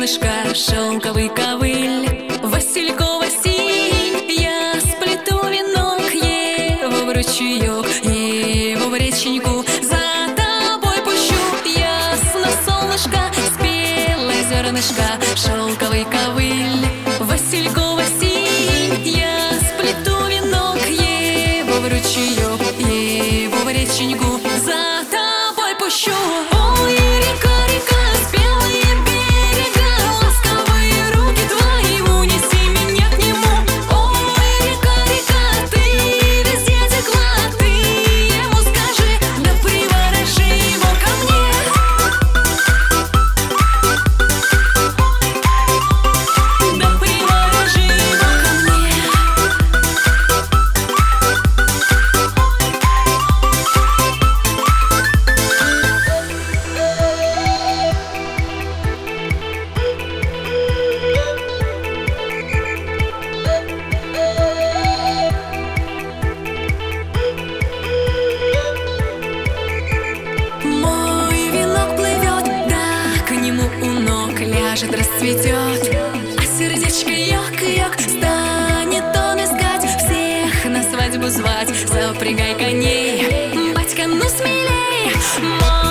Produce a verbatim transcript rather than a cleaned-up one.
зернышка, шелковый ковыль, Василькова синь. Я сплету венок, его в ручеек, его в реченьку, за тобой пущу. Ясно, солнышко, спелое зернышко, шелковый ковыль, Василькова синь. Я сплету венок, его в ручеек, его в реченьку, за тобой пущу. Ой, река, река, спелые берега, ласковые руки твои, унеси меня к нему. Ой, река, река, ты везде текла, ты ему скажи, да приворожи его ко мне. Да приворожи его ко мне. Мой венок плывет, да к нему у ног ляжет, расцветет, а сердечко ёк-ёк, станет он искать, всех на свадьбу звать. Запрягай коней, батька, ну смелей.